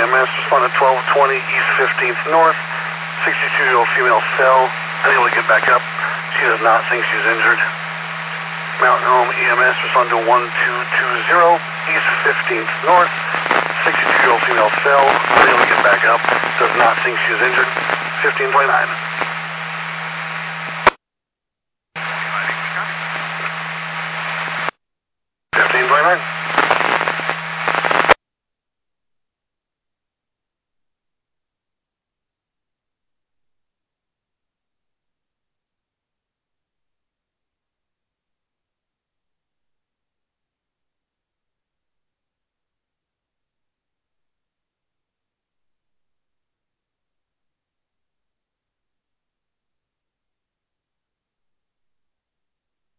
EMS, respond at 1220 East 15th North. 62-year-old female fell, unable to get back up. She does not think she's injured. Mountain Home EMS, respond to 1220 East 15th North. 62-year-old female fell, unable to get back up. Does not think she is injured. 1529.